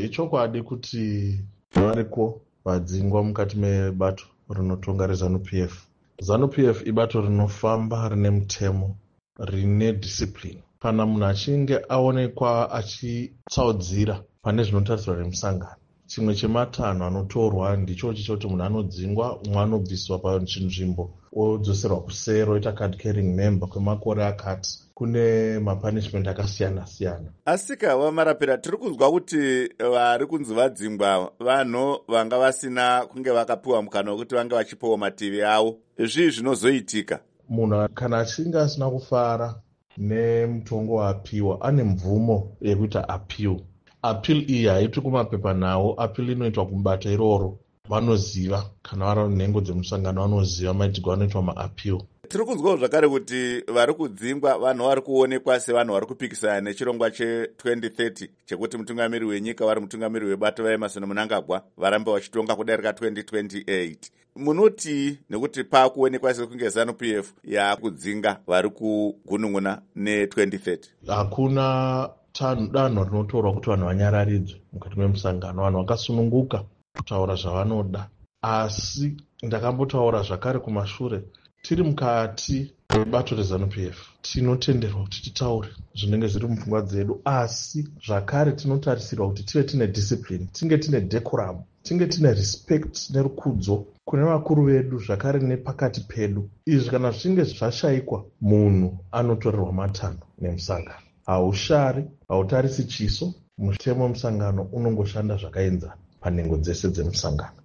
Ichokwadi kuti variko vadzingwa mukati mebato rinotonga reZANU-PF. ZANU-PF ibato rinofamba rine mutemo, rine discipline. Kana munhu achinge aonekwa achitsaudzira pane zvinotarisirwa nemusangano, chimwe chematanho anotorwa ndicho chichoti munhu anodzingwa, umwe anobviswa pachinzvimbo odzoserwa kusero, oita card carrying member kwemakore akati. Kune mapunishment akasiyana siyana. Asikawa Marapera, tiri kunzwa kuti vari kunzi vadzingwa vanhu vanga vasina kunge vakapiwa mukana wekuti vange vachipawo mativi avo. Izvi zvinozoitika munhu kana achinge asina kufara nemutongo waapiwa, ane mvumo yekuita appeal. Appeal iyi haitwi kumapepa nawo. Appeal inoitwa kubata iroro. Vanoziva, kana vari nhengo dzemusangano vanoziva maitirwo anoitwa maappeal. Tiri kunzwawo zvakare kuti vari kudzingwa vanhu vari kuonekwa sevanhu vari kupikisana nechirongwa che2030 chekuti mutungamiri wenyika vari mutungamiri webato vaEmmerson Mnangagwa varambe vachitonga kudarika 2028. Munoti nekuti paakuonekwa sekunge ZANU-PF yakudzinga vari kugunun'una ne2030? Hakuna danho rinotorwa kuti vanhu vanyararidzwe mukati memusangano. Vanhu vakasununguka kutaura zvavanoda. Asi ndakambotaura zvakare kumashure, tiri mukati mebato reZANU-PF tinotenderwa kuti titaure zvinenge zviri mupfungwa dzedu, asi zvakare tinotarisirwa kuti tive tine discipline, tinge tine decorum, tinge tine respect nerukudzo kune vakuru vedu, zvakare nepakati pedu. Izvi kana zvichinge zvashayikwa, munhu anotorerwa matanho nemusangano. Haushari, hautarisi chiso. Mutemo wemusangano unongoshanda zvakaenzana panhengo dzese dzemusangano.